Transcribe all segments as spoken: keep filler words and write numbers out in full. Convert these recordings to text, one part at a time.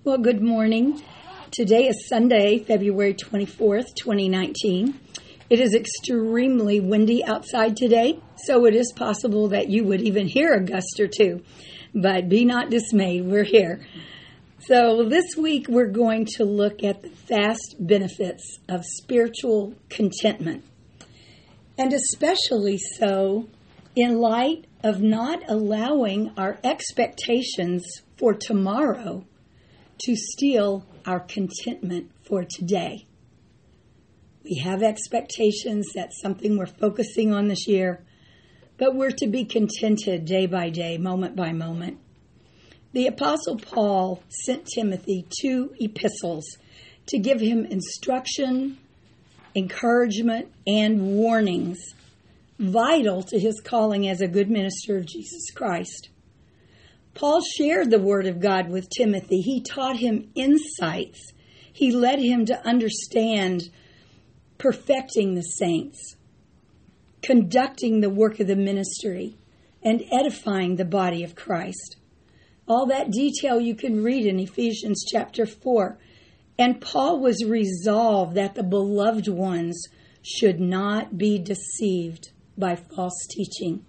Well, good morning. Today is Sunday, February twenty-fourth, twenty nineteen. It is extremely windy outside today, so it is possible that you would even hear a gust or two. But be not dismayed, we're here. So this week we're going to look at the vast benefits of spiritual contentment. And especially so in light of not allowing our expectations for tomorrow to steal our contentment for today. We have expectations. That's something we're focusing on this year, but we're to be contented day by day, moment by moment. The Apostle Paul sent Timothy two epistles to give him instruction, encouragement, and warnings vital to his calling as a good minister of Jesus Christ. Paul shared the Word of God with Timothy. He taught him insights. He led him to understand perfecting the saints, conducting the work of the ministry, and edifying the body of Christ. All that detail you can read in Ephesians chapter four. And Paul was resolved that the beloved ones should not be deceived by false teaching.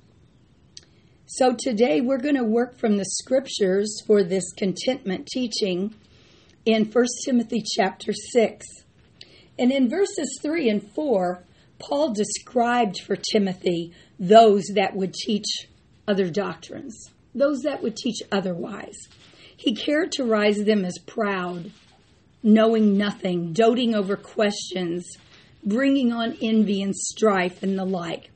So today we're going to work from the scriptures for this contentment teaching in First Timothy chapter six. And in verses three and four, Paul described for Timothy those that would teach other doctrines, those that would teach otherwise. He characterized them as proud, knowing nothing, doting over questions, bringing on envy and strife and the like,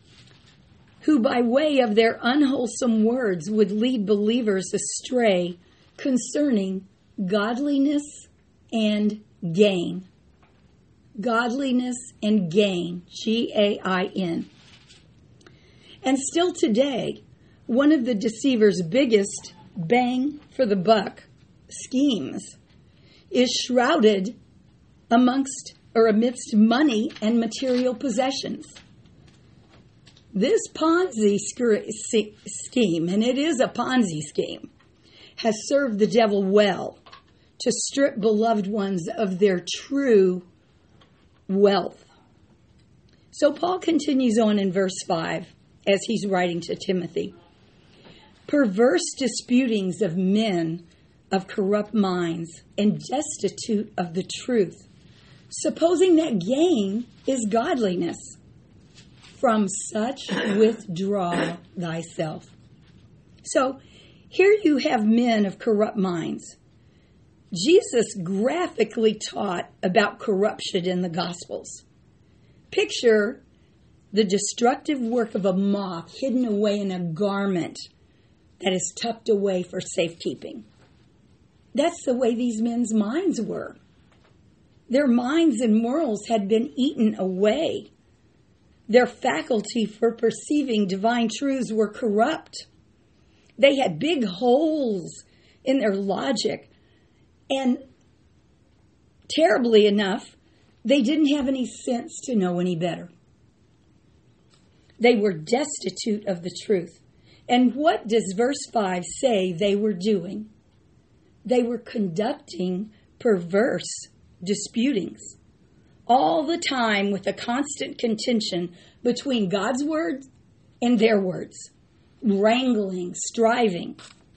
who by way of their unwholesome words would lead believers astray concerning godliness and gain. Godliness and gain, G A I N. And still today, one of the deceiver's biggest bang for the buck schemes is shrouded amongst or amidst money and material possessions. This Ponzi scheme, and it is a Ponzi scheme, has served the devil well to strip beloved ones of their true wealth. So Paul continues on in verse five as he's writing to Timothy. Perverse disputings of men of corrupt minds and destitute of the truth, supposing that gain is godliness. From such withdraw thyself. So here you have men of corrupt minds. Jesus graphically taught about corruption in the Gospels. Picture the destructive work of a moth hidden away in a garment that is tucked away for safekeeping. That's the way these men's minds were. Their minds and morals had been eaten away. Their faculty for perceiving divine truths were corrupt. They had big holes in their logic. And terribly enough, they didn't have any sense to know any better. They were destitute of the truth. And what does verse five say they were doing? They were conducting perverse disputings. All the time with a constant contention between God's word and their words. Wrangling, striving.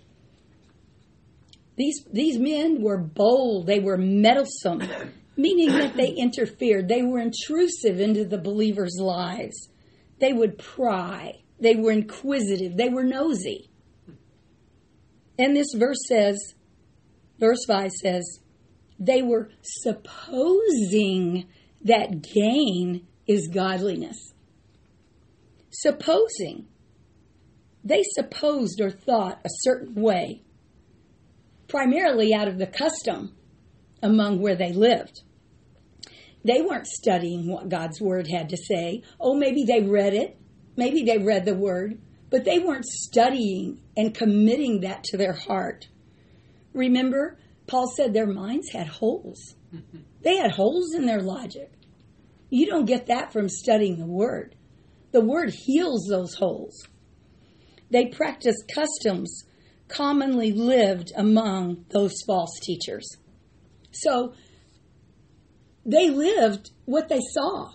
These, these men were bold. They were meddlesome, meaning that they interfered. They were intrusive into the believers' lives. They would pry. They were inquisitive. They were nosy. And this verse says, verse five says, they were supposing that gain is godliness. Supposing. They supposed or thought a certain way, primarily out of the custom among where they lived. They weren't studying what God's word had to say. Oh, maybe they read it. Maybe they read the word, but they weren't studying and committing that to their heart. Remember, Paul said their minds had holes. They had holes in their logic. You don't get that from studying the Word. The Word heals those holes. They practiced customs commonly lived among those false teachers. So they lived what they saw.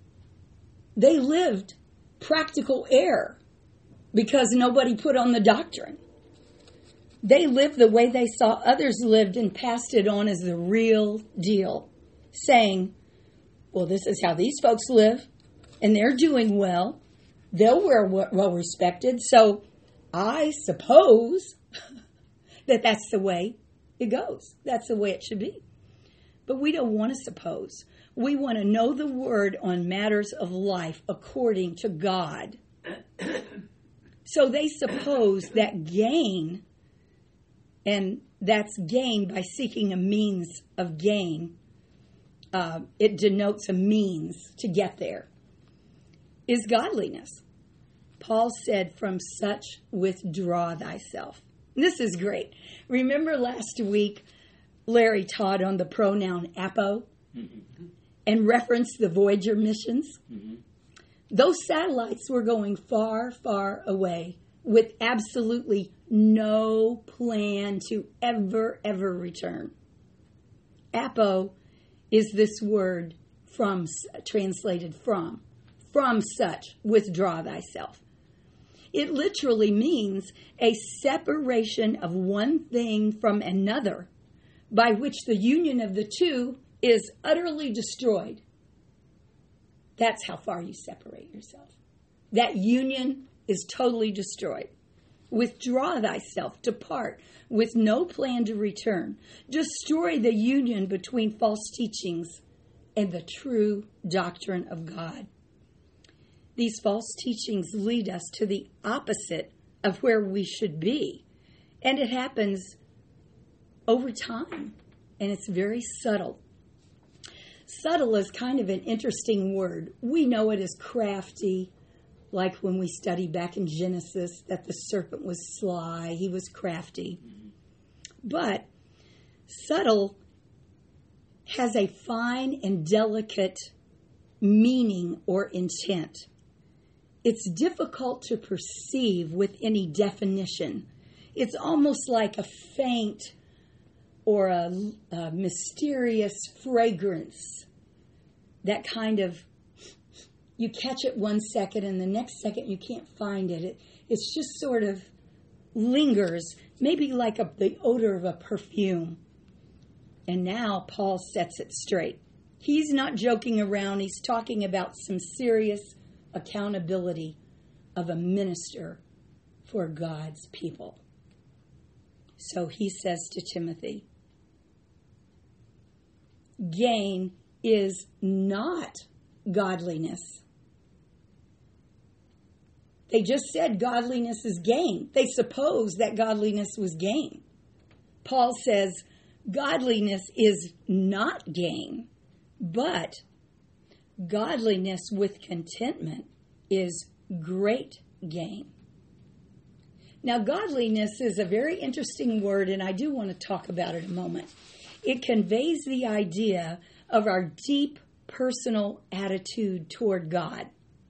They lived practical error because nobody put on the doctrine. They lived the way they saw others lived and passed it on as the real deal, saying, well, this is how these folks live, and they're doing well. They're well respected, so I suppose that that's the way it goes. That's the way it should be. But we don't want to suppose. We want to know the word on matters of life according to God. So they suppose that gain, and that's gain by seeking a means of gain, uh, it denotes a means to get there, is godliness. Paul said, from such withdraw thyself. And this is great. Remember last week, Larry taught on the pronoun apo mm-hmm. and referenced the Voyager missions. Mm-hmm. Those satellites were going far, far away with absolutely no plan to ever, ever return. Apo is this word from, translated from, from such, withdraw thyself. It literally means a separation of one thing from another, by which the union of the two is utterly destroyed. That's how far you separate yourself. That union is totally destroyed. Withdraw thyself, depart, with no plan to return. Destroy the union between false teachings and the true doctrine of God. These false teachings lead us to the opposite of where we should be. And it happens over time. And it's very subtle. Subtle is kind of an interesting word. We know it as crafty, like when we study back in Genesis that the serpent was sly, he was crafty. But subtle has a fine and delicate meaning or intent. It's difficult to perceive with any definition. It's almost like a faint or a, a mysterious fragrance. That kind of, you catch it one second and the next second you can't find it. it it's just sort of lingers, maybe like a, the odor of a perfume. And now Paul sets it straight. He's not joking around. He's talking about some serious accountability of a minister for God's people. So he says to Timothy, gain is not godliness. They just said godliness is gain. They suppose that godliness was gain. Paul says godliness is not gain, but godliness with contentment is great gain. Now, godliness is a very interesting word, and I do want to talk about it a moment. It conveys the idea of our deep personal attitude toward God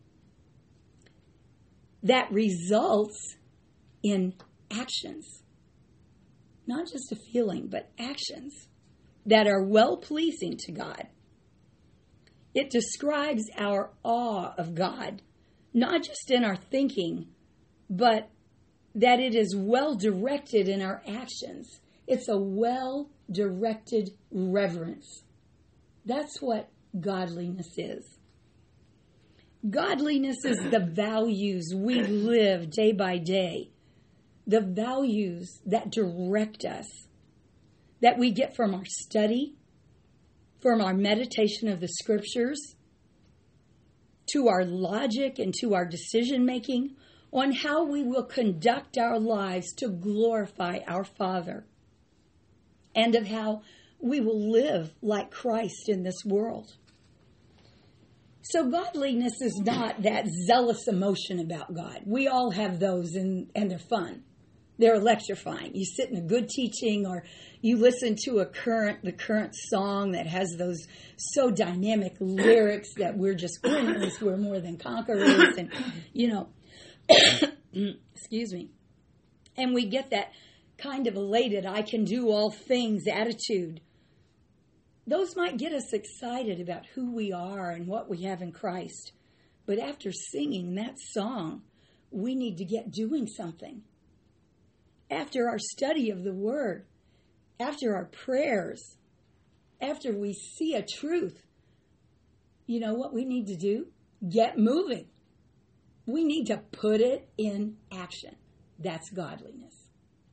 that results in actions. Not just a feeling, but actions that are well-pleasing to God. It describes our awe of God, not just in our thinking, but that it is well-directed in our actions. It's a well-directed reverence. That's what godliness is. Godliness is the values we live day by day, the values that direct us, that we get from our study, from our meditation of the scriptures, to our logic and to our decision making on how we will conduct our lives to glorify our Father, and of how we will live like Christ in this world. So godliness is not that zealous emotion about God. We all have those, and, and they're fun. They're electrifying. You sit in a good teaching, or you listen to a current, the current song that has those so dynamic lyrics that we're just winners, we're more than conquerors, and, you know, excuse me. And we get that kind of elated, I can do all things attitude. Those might get us excited about who we are and what we have in Christ. But after singing that song, we need to get doing something. After our study of the Word, after our prayers, after we see a truth, you know what we need to do? Get moving. We need to put it in action. That's godliness.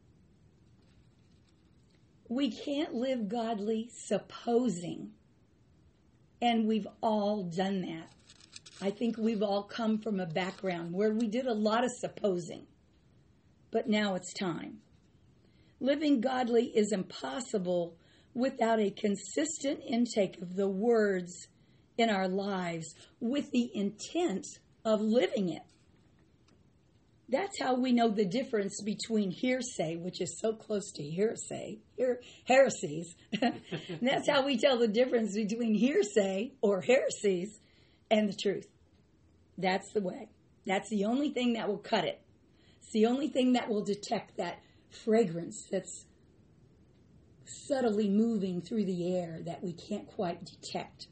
We can't live godly supposing. And we've all done that. I think we've all come from a background where we did a lot of supposing. But now it's time. Living godly is impossible without a consistent intake of the words in our lives with the intent of living it. That's how we know the difference between hearsay, which is so close to hearsay, her- heresies. That's how we tell the difference between hearsay or heresies and the truth. That's the way. That's the only thing that will cut it. It's the only thing that will detect that fragrance that's subtly moving through the air that we can't quite detect.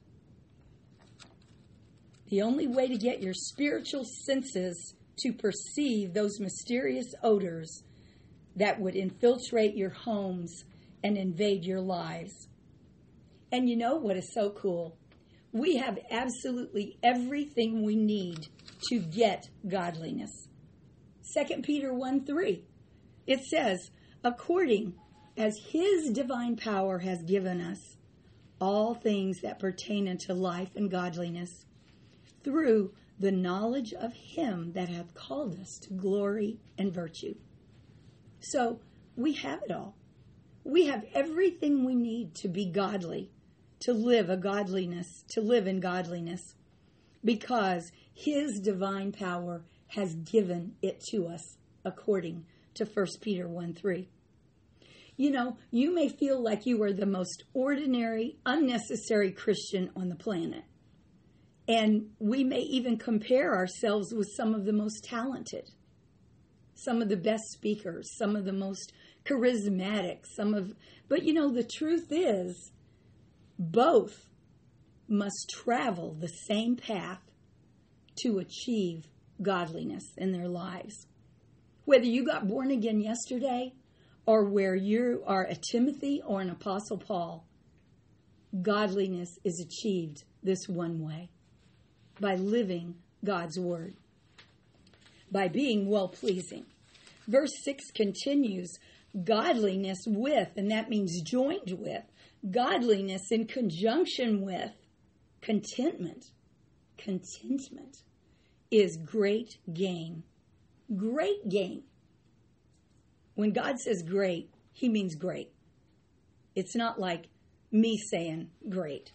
The only way to get your spiritual senses to perceive those mysterious odors that would infiltrate your homes and invade your lives. And you know what is so cool? We have absolutely everything we need to get godliness. Second Peter one three, it says, according as his divine power has given us all things that pertain unto life and godliness, through the knowledge of him that hath called us to glory and virtue. So we have it all. We have everything we need to be godly, to live a godliness, to live in godliness, because his divine power has given it to us, according to First Peter one three. You know, you may feel like you are the most ordinary, unnecessary Christian on the planet. And we may even compare ourselves with some of the most talented, some of the best speakers, some of the most charismatic, some of, but you know, the truth is, both must travel the same path to achieve godliness in their lives. Whether you got born again yesterday or where you are a Timothy or an Apostle Paul, godliness is achieved this one way. By living God's word, by being well-pleasing. Verse six continues, godliness with, and that means joined with, godliness in conjunction with contentment. Contentment is great gain. Great gain. When God says great, he means great. It's not like me saying great.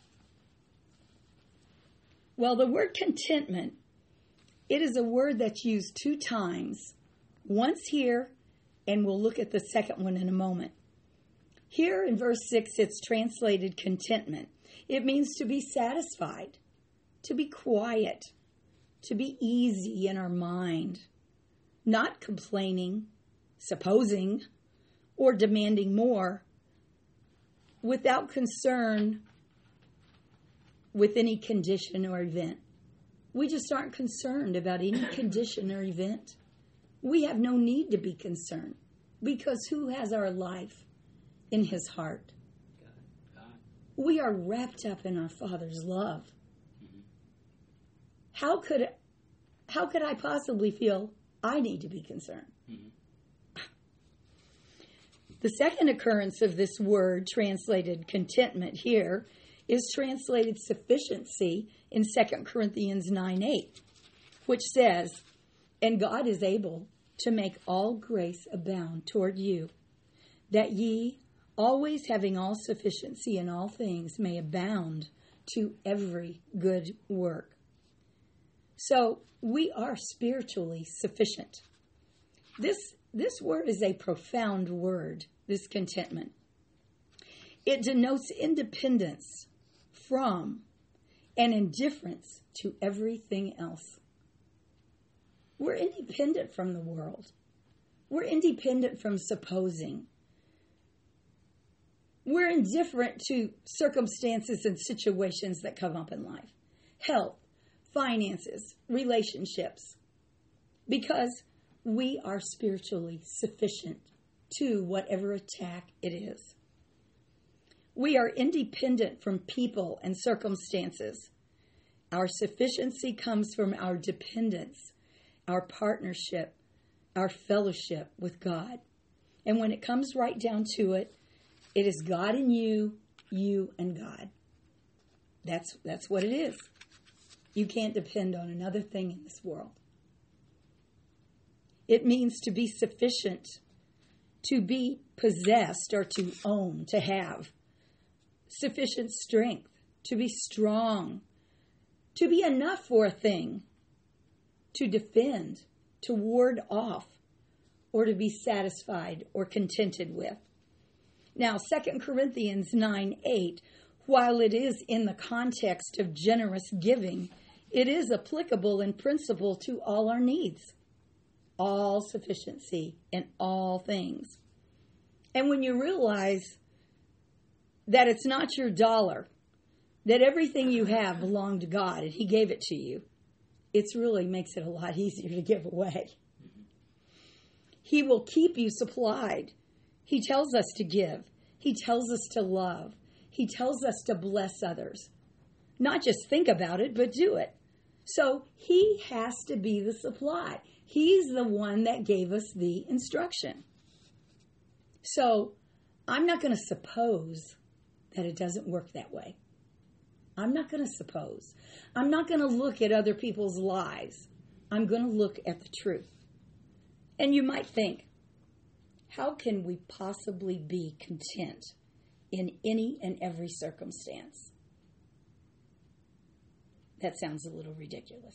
Well, the word contentment, it is a word that's used two times, once here, and we'll look at the second one in a moment. Here in verse six, it's translated contentment. It means to be satisfied, to be quiet, to be easy in our mind, not complaining, supposing, or demanding more, without concern with any condition or event. We just aren't concerned about any condition or event. We have no need to be concerned because who has our life in his heart? God. God. We are wrapped up in our Father's love. Mm-hmm. How could how could I possibly feel I need to be concerned? Mm-hmm. The second occurrence of this word, translated contentment here, is translated sufficiency in Second Corinthians nine eight, which says, and God is able to make all grace abound toward you, that ye, always having all sufficiency in all things, may abound to every good work. So we are spiritually sufficient. This, this word is a profound word, this contentment. It denotes independence from and indifference to everything else. We're independent from the world. We're independent from supposing. We're indifferent to circumstances and situations that come up in life. Health, finances, relationships. Because we are spiritually sufficient to whatever attack it is. We are independent from people and circumstances. Our sufficiency comes from our dependence, our partnership, our fellowship with God. And when it comes right down to it, it is God and you, you and God. That's, that's what it is. You can't depend on another thing in this world. It means to be sufficient, to be possessed or to own, to have. Sufficient strength, to be strong, to be enough for a thing, to defend, to ward off, or to be satisfied or contented with. Now, Second Corinthians nine eight, while it is in the context of generous giving, it is applicable in principle to all our needs. All sufficiency in all things. And when you realize that it's not your dollar, that everything you have belonged to God and He gave it to you, it really makes it a lot easier to give away. Mm-hmm. He will keep you supplied. He tells us to give. He tells us to love. He tells us to bless others. Not just think about it, but do it. So He has to be the supply. He's the one that gave us the instruction. So I'm not going to suppose that it doesn't work that way. I'm not going to suppose. I'm not going to look at other people's lives. I'm going to look at the truth. And you might think, how can we possibly be content in any and every circumstance? That sounds a little ridiculous.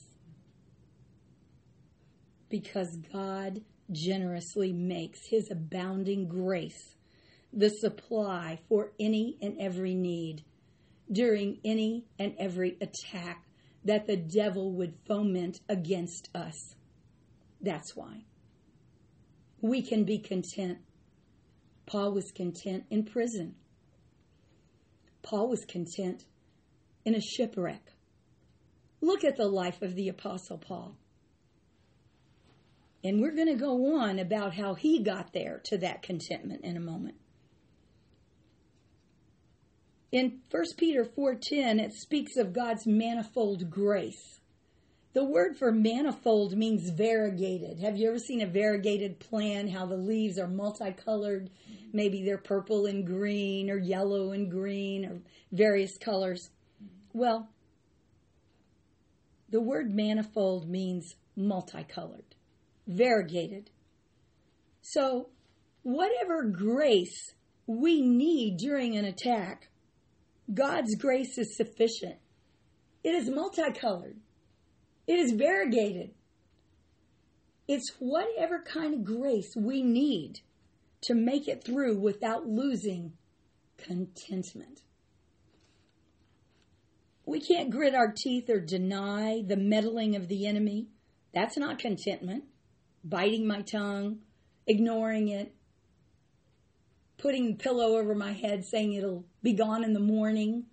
Because God generously makes His abounding grace the supply for any and every need during any and every attack that the devil would foment against us. That's why. We can be content. Paul was content in prison. Paul was content in a shipwreck. Look at the life of the Apostle Paul. And we're going to go on about how he got there to that contentment in a moment. In First Peter four ten, it speaks of God's manifold grace. The word for manifold means variegated. Have you ever seen a variegated plant, how the leaves are multicolored? Maybe they're purple and green or yellow and green or various colors. Well, the word manifold means multicolored, variegated. So whatever grace we need during an attack, God's grace is sufficient. It is multicolored. It is variegated. It's whatever kind of grace we need to make it through without losing contentment. We can't grit our teeth or deny the meddling of the enemy. That's not contentment. Biting my tongue, ignoring it, putting the pillow over my head saying it'll be gone in the morning.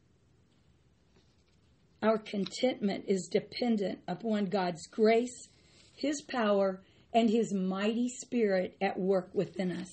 Our contentment is dependent upon God's grace, His power, and His mighty Spirit at work within us.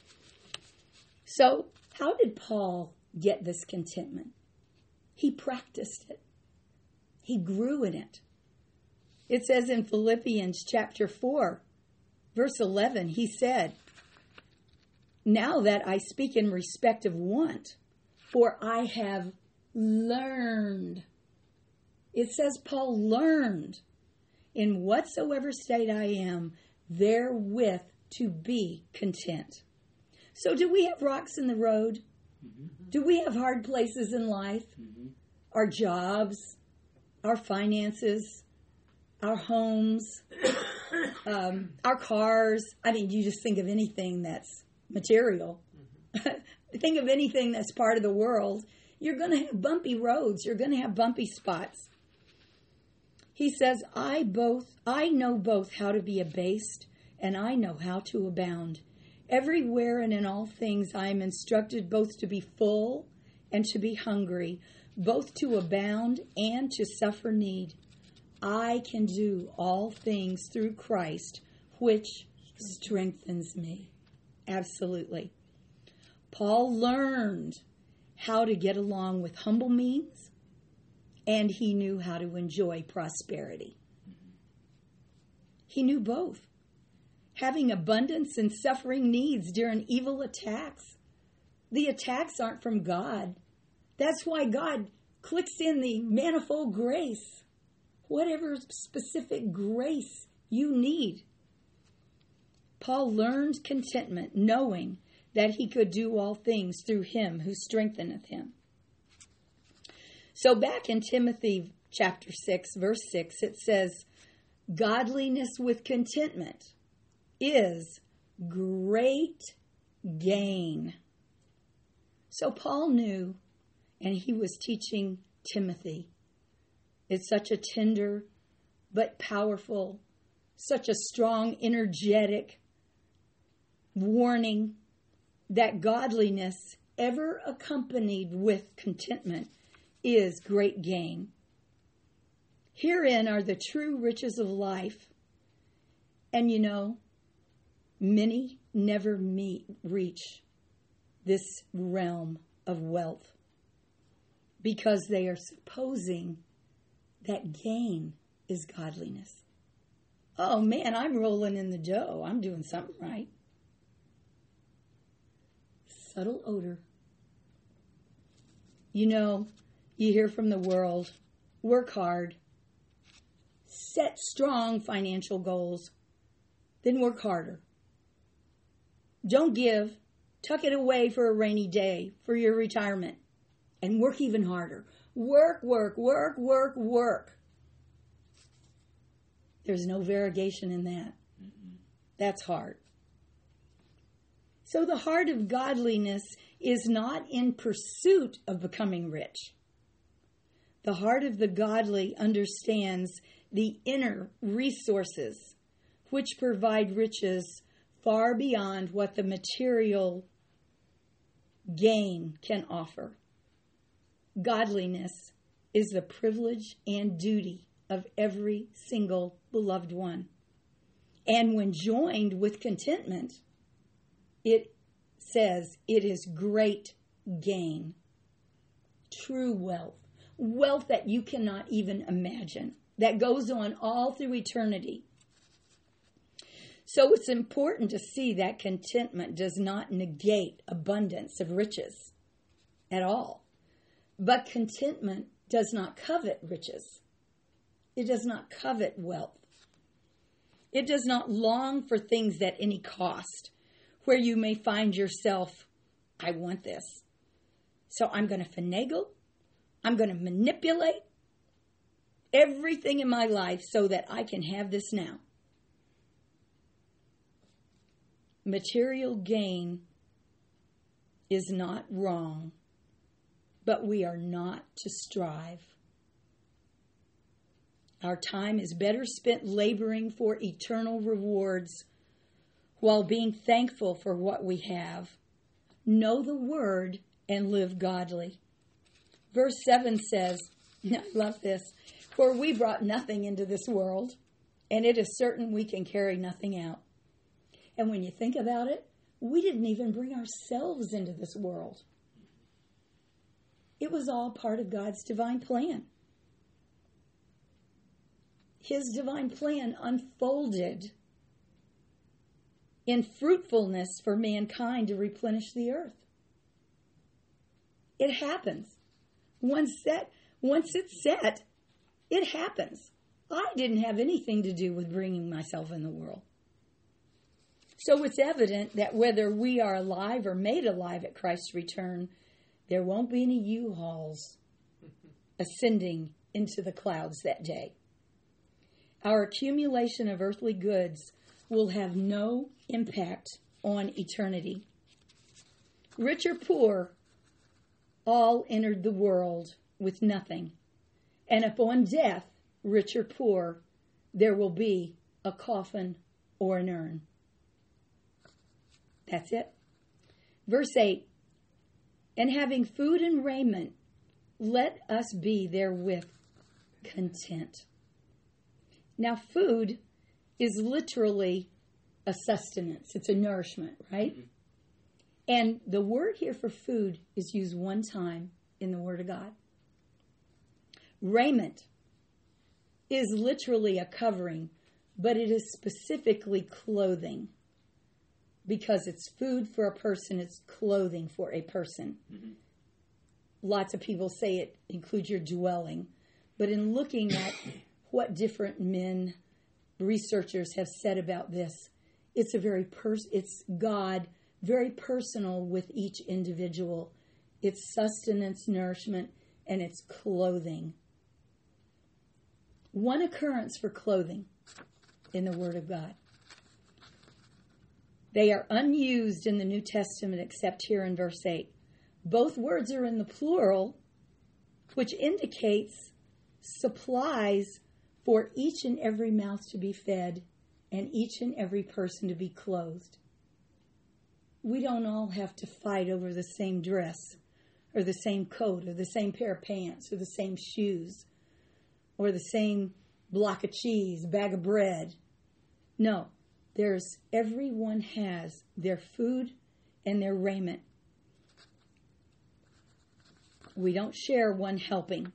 So, how did Paul get this contentment? He practiced it. He grew in it. It says in Philippians chapter four, verse eleven, he said, "Now that I speak in respect of want, for I have learned." It says Paul learned in whatsoever state I am, therewith to be content. So do we have rocks in the road? Mm-hmm. Do we have hard places in life? Mm-hmm. Our jobs, our finances, our homes, um, our cars. I mean, you just think of anything that's material. Mm-hmm. Think of anything that's part of the world. You're going to have bumpy roads. You're going to have bumpy spots. He says, I both, I know both how to be abased and I know how to abound. Everywhere and in all things I am instructed both to be full and to be hungry, both to abound and to suffer need. I can do all things through Christ, which strengthens me. Absolutely. Paul learned how to get along with humble means, and he knew how to enjoy prosperity. He knew both. Having abundance and suffering needs during evil attacks. The attacks aren't from God. That's why God clicks in the manifold grace. Whatever specific grace you need. Paul learned contentment, knowing that he could do all things through him who strengtheneth him. So back in Timothy chapter six, verse six, it says, godliness with contentment is great gain. So Paul knew, and he was teaching Timothy. It's such a tender but powerful, such a strong, energetic warning that godliness, ever accompanied with contentment, is great gain. Herein are the true riches of life. And you know, many never meet, reach this realm of wealth because they are supposing that gain is godliness. Oh man, I'm rolling in the dough. I'm doing something right. Subtle odor. You know, you hear from the world, work hard, set strong financial goals, then work harder. Don't give. Tuck it away for a rainy day, for your retirement, and work even harder. Work, work, work, work, work. There's no variegation in that. Mm-hmm. That's hard. So the heart of godliness is not in pursuit of becoming rich. The heart of the godly understands the inner resources which provide riches far beyond what the material gain can offer. Godliness is the privilege and duty of every single beloved one. And when joined with contentment, it says it is great gain. True wealth. Wealth that you cannot even imagine. That goes on all through eternity. So it's important to see that contentment does not negate abundance of riches at all. But contentment does not covet riches. It does not covet wealth. It does not long for things at any cost, where you may find yourself, I want this. So I'm going to finagle. I'm going to manipulate everything in my life so that I can have this now. Material gain is not wrong, but we are not to strive. Our time is better spent laboring for eternal rewards while being thankful for what we have. Know the word and live godly. Verse seven says, I love this, for we brought nothing into this world, and it is certain we can carry nothing out. And when you think about it, we didn't even bring ourselves into this world. It was all part of God's divine plan. His divine plan unfolded in fruitfulness for mankind to replenish the earth. It happens. Once set, once it's set, it happens. I didn't have anything to do with bringing myself in the world. So it's evident that whether we are alive or made alive at Christ's return, there won't be any U-Hauls ascending into the clouds that day. Our accumulation of earthly goods will have no impact on eternity. Rich or poor, all entered the world with nothing. And upon death, rich or poor, there will be a coffin or an urn. That's it. Verse eight, and having food and raiment, let us be therewith content. Now, food is literally a sustenance. It's a nourishment, right? Mm-hmm. And the word here for food is used one time in the Word of God. Raiment is literally a covering, but it is specifically clothing. Because it's food for a person, it's clothing for a person. Mm-hmm. Lots of people say it includes your dwelling. But in looking at what different men, researchers have said about this, it's a very pers- it's God, very personal with each individual. It's sustenance, nourishment, and it's clothing. One occurrence for clothing in the Word of God. They are unused in the New Testament except here in verse eight. Both words are in the plural, which indicates supplies for each and every mouth to be fed and each and every person to be clothed. We don't all have to fight over the same dress or the same coat or the same pair of pants or the same shoes or the same block of cheese, bag of bread. No. There's, everyone has their food and their raiment. We don't share one helping.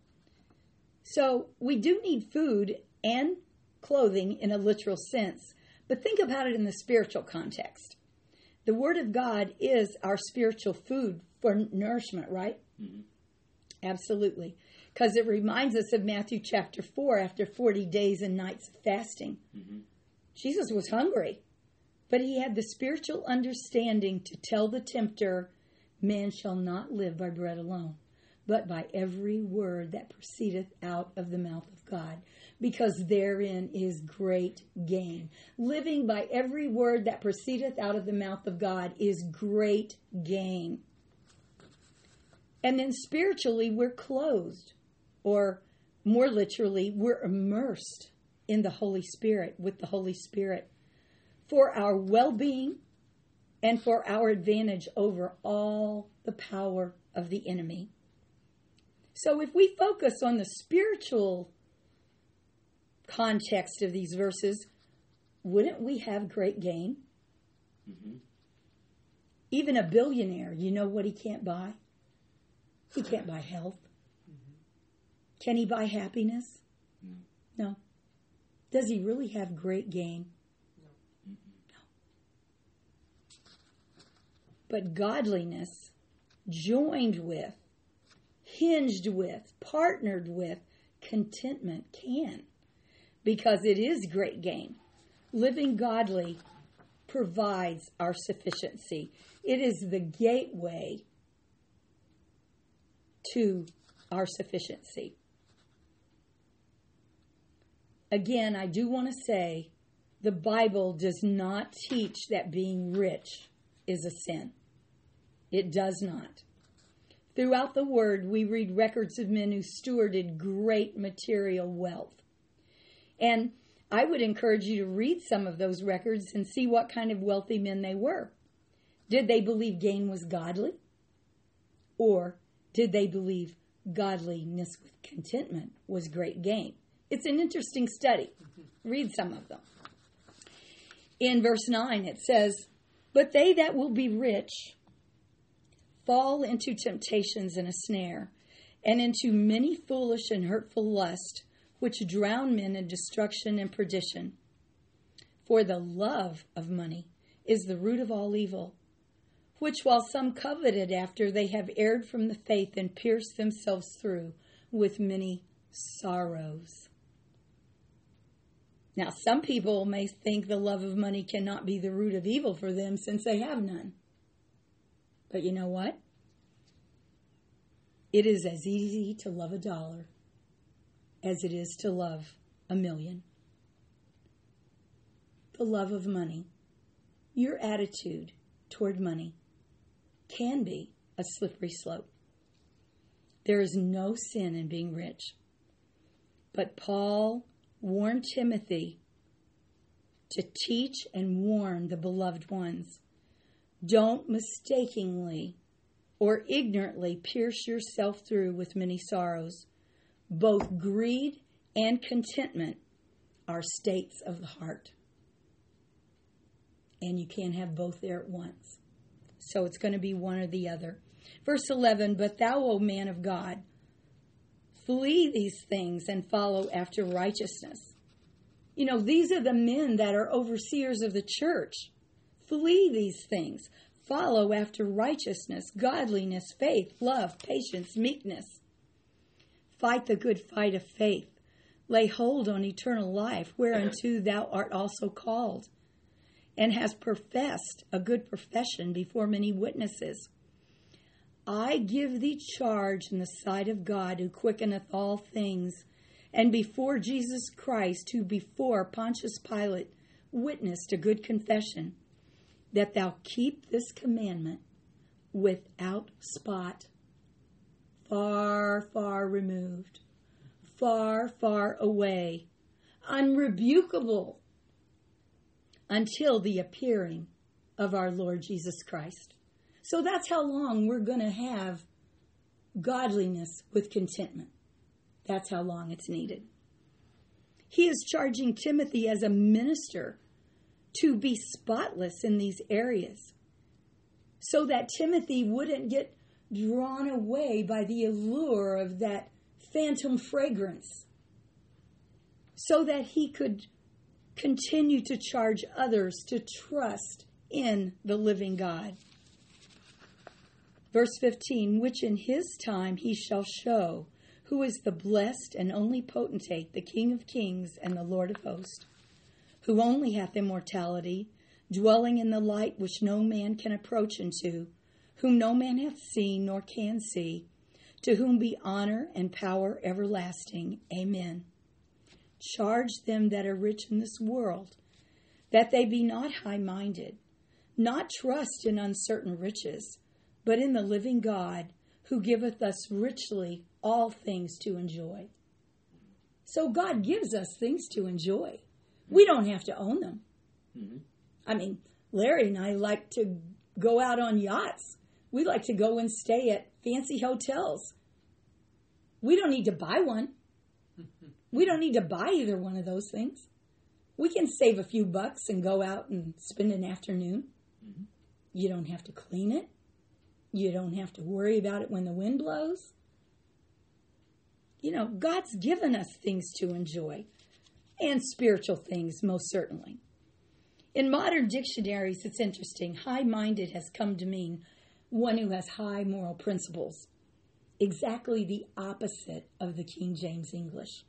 So we do need food and clothing in a literal sense, but think about it in the spiritual context. The Word of God is our spiritual food for nourishment, right? Mm-hmm. Absolutely. Because it reminds us of Matthew chapter four after forty days and nights of fasting. Mm-hmm. Jesus was hungry, but he had the spiritual understanding to tell the tempter, man shall not live by bread alone, but by every word that proceedeth out of the mouth of God, because therein is great gain. Living by every word that proceedeth out of the mouth of God is great gain. And then spiritually, we're clothed, or more literally, we're immersed in the Holy Spirit, with the Holy Spirit, for our well-being and for our advantage over all the power of the enemy. So if we focus on the spiritual context of these verses, wouldn't we have great gain? Mm-hmm. Even a billionaire, you know what he can't buy? He can't buy health. Mm-hmm. Can he buy happiness? No. No. Does he really have great gain? No. No. But godliness, joined with, hinged with, partnered with contentment can, because it is great gain. Living godly provides our sufficiency. It is the gateway to our sufficiency. Again, I do want to say the Bible does not teach that being rich is a sin. It does not. Throughout the Word, we read records of men who stewarded great material wealth. And I would encourage you to read some of those records and see what kind of wealthy men they were. Did they believe gain was godly? Or did they believe godliness with contentment was great gain? It's an interesting study. Read some of them. In verse nine, it says, but they that will be rich fall into temptations and a snare, and into many foolish and hurtful lusts, which drown men in destruction and perdition. For the love of money is the root of all evil, which while some coveted after, they have erred from the faith and pierced themselves through with many sorrows. Now, some people may think the love of money cannot be the root of evil for them since they have none. But you know what? It is as easy to love a dollar as it is to love a million. The love of money, your attitude toward money, can be a slippery slope. There is no sin in being rich. But Paul warned Timothy to teach and warn the beloved ones Don't mistakenly or ignorantly pierce yourself through with many sorrows. Both greed and contentment are states of the heart. And you can't have both there at once. So it's going to be one or the other. Verse eleven, but thou, O man of God, flee these things and follow after righteousness. You know, these are the men that are overseers of the church. Flee these things. Follow after righteousness, godliness, faith, love, patience, meekness. Fight the good fight of faith. Lay hold on eternal life, whereunto thou art also called, and hast professed a good profession before many witnesses. I give thee charge in the sight of God, who quickeneth all things, and before Jesus Christ, who before Pontius Pilate witnessed a good confession, that thou keep this commandment without spot, far, far removed, far, far away, unrebukable, until the appearing of our Lord Jesus Christ. So that's how long we're going to have godliness with contentment. That's how long it's needed. He is charging Timothy as a minister to be spotless in these areas, so that Timothy wouldn't get drawn away by the allure of that phantom fragrance, so that he could continue to charge others to trust in the living God. Verse fifteen, which in his time he shall show, who is the blessed and only potentate, the King of kings and the Lord of hosts, who only hath immortality, dwelling in the light which no man can approach unto, whom no man hath seen nor can see, to whom be honor and power everlasting. Amen. Charge them that are rich in this world, that they be not high-minded, not trust in uncertain riches, but in the living God, who giveth us richly all things to enjoy. So God gives us things to enjoy. We don't have to own them. Mm-hmm. I mean, Larry and I like to go out on yachts. We like to go and stay at fancy hotels. We don't need to buy one. We don't need to buy either one of those things. We can save a few bucks and go out and spend an afternoon. Mm-hmm. You don't have to clean it. You don't have to worry about it when the wind blows. You know, God's given us things to enjoy, and spiritual things, most certainly. In modern dictionaries, it's interesting. High-minded has come to mean one who has high moral principles. Exactly the opposite of the King James English,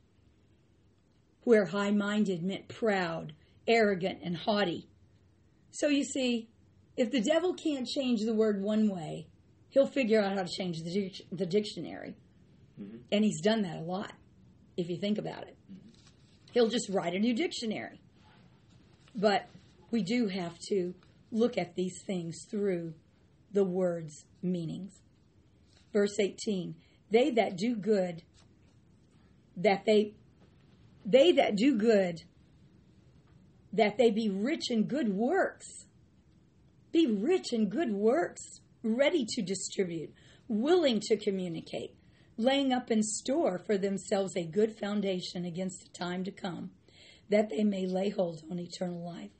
where high-minded meant proud, arrogant, and haughty. So you see, if the devil can't change the word one way, he'll figure out how to change the, dic- the dictionary. Mm-hmm. And he's done that a lot, if you think about it. Mm-hmm. He'll just write a new dictionary. But we do have to look at these things through the word's meanings. Verse eighteen, they that do good, that they, they that do good, that they be rich in good works. Be rich in good works, ready to distribute, willing to communicate, laying up in store for themselves a good foundation against the time to come, that they may lay hold on eternal life.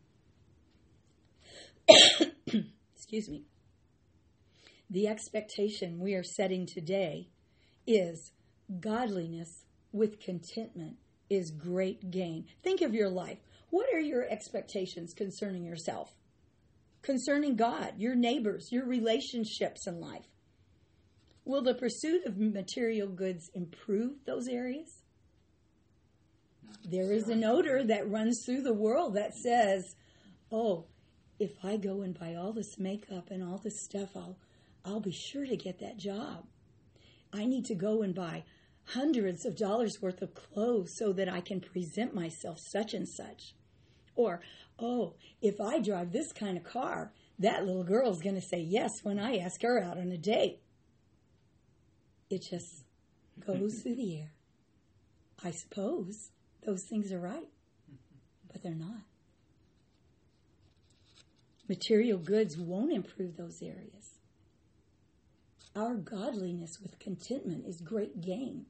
Excuse me. The expectation we are setting today is godliness with contentment is great gain. Think of your life. What are your expectations concerning yourself? Concerning God, your neighbors, your relationships in life? Will the pursuit of material goods improve those areas? There is an odor that runs through the world that says, oh, if I go and buy all this makeup and all this stuff, I'll, I'll be sure to get that job. I need to go and buy hundreds of dollars worth of clothes so that I can present myself such and such. Or, oh, if I drive this kind of car, that little girl's going to say yes when I ask her out on a date. It just goes through the air. I suppose those things are right, but they're not. Material goods won't improve those areas. Our godliness with contentment is great gain.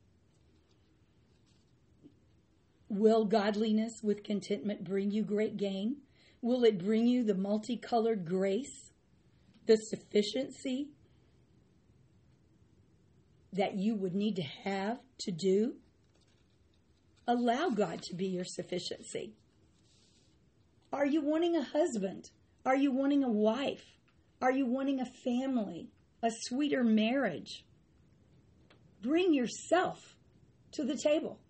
Will godliness with contentment bring you great gain? Will it bring you the multicolored grace, the sufficiency that you would need to have to do? Allow God to be your sufficiency. Are you wanting a husband? Are you wanting a wife? Are you wanting a family? A sweeter marriage? Bring yourself to the table.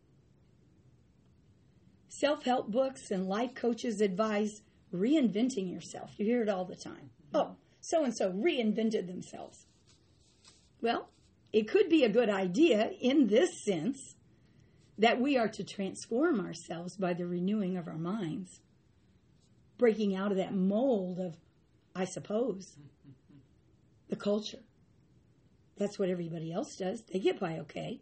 Self-help books and life coaches advise reinventing yourself. You hear it all the time. Oh, so-and-so reinvented themselves. Well, it could be a good idea in this sense that we are to transform ourselves by the renewing of our minds, breaking out of that mold of, I suppose, the culture. That's what everybody else does. They get by okay.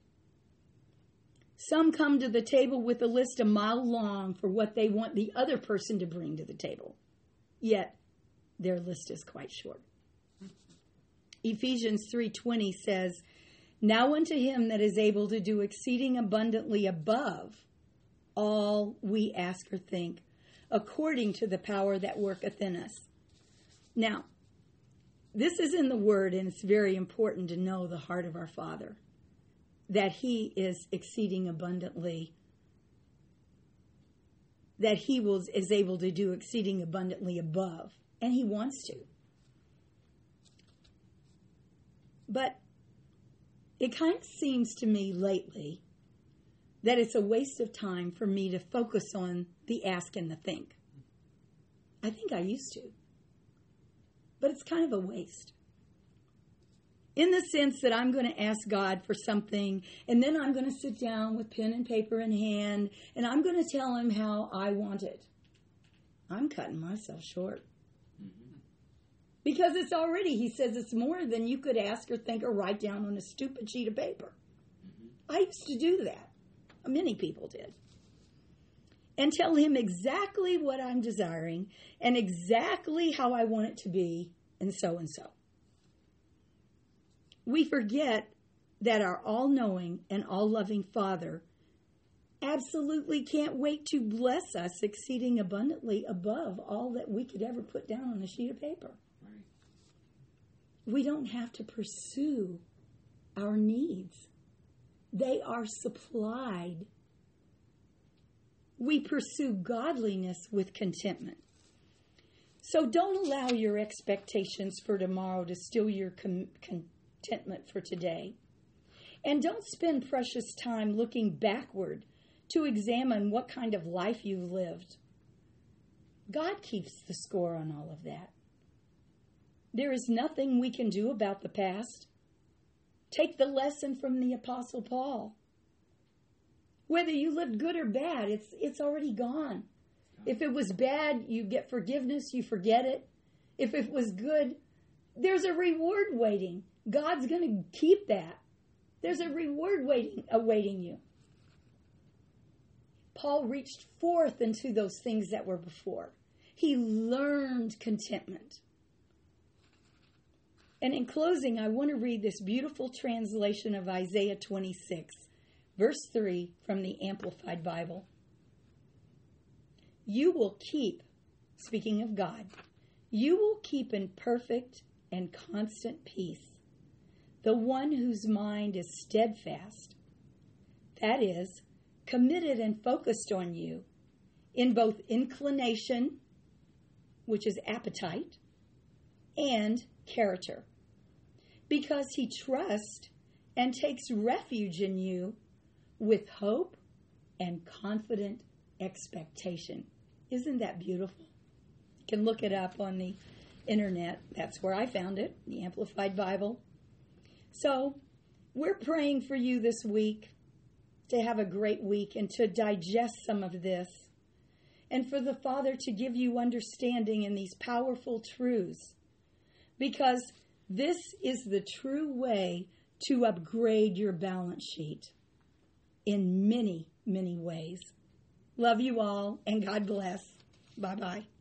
Some come to the table with a list a mile long for what they want the other person to bring to the table. Yet, their list is quite short. Ephesians three twenty says, "Now unto him that is able to do exceeding abundantly above all we ask or think, according to the power that worketh in us." Now, this is in the Word, and it's very important to know the heart of our Father, that He is exceeding abundantly, that He will, is able to do exceeding abundantly above, and He wants to. But it kind of seems to me lately that it's a waste of time for me to focus on the ask and the think. I think I used to. But it's kind of a waste. In the sense that I'm going to ask God for something, and then I'm going to sit down with pen and paper in hand, and I'm going to tell Him how I want it. I'm cutting myself short. Mm-hmm. Because it's already, He says, it's more than you could ask or think or write down on a stupid sheet of paper. Mm-hmm. I used to do that. Many people did. And tell Him exactly what I'm desiring and exactly how I want it to be, and so and so. We forget that our all-knowing and all-loving Father absolutely can't wait to bless us exceeding abundantly above all that we could ever put down on a sheet of paper. Right. We don't have to pursue our needs. They are supplied. We pursue godliness with contentment. So don't allow your expectations for tomorrow to steal your com- contentment for today. And don't spend precious time looking backward to examine what kind of life you've lived. God keeps the score on all of that. There is nothing we can do about the past. Take the lesson from the Apostle Paul. Whether you lived good or bad, it's it's already gone. If it was bad, you get forgiveness, you forget it. If it was good, there's a reward waiting. God's going to keep that. There's a reward waiting, awaiting you. Paul reached forth into those things that were before. He learned contentment. And in closing, I want to read this beautiful translation of Isaiah twenty-six. Verse three from the Amplified Bible. You will keep, speaking of God, you will keep in perfect and constant peace the one whose mind is steadfast, that is, committed and focused on you in both inclination, which is appetite, and character, because he trusts and takes refuge in you with hope and confident expectation. Isn't that beautiful? You can look it up on the internet. That's where I found it, the Amplified Bible. So, we're praying for you this week to have a great week and to digest some of this. And for the Father to give you understanding in these powerful truths. Because this is the true way to upgrade your balance sheet in many, many ways. Love you all, and God bless. Bye-bye.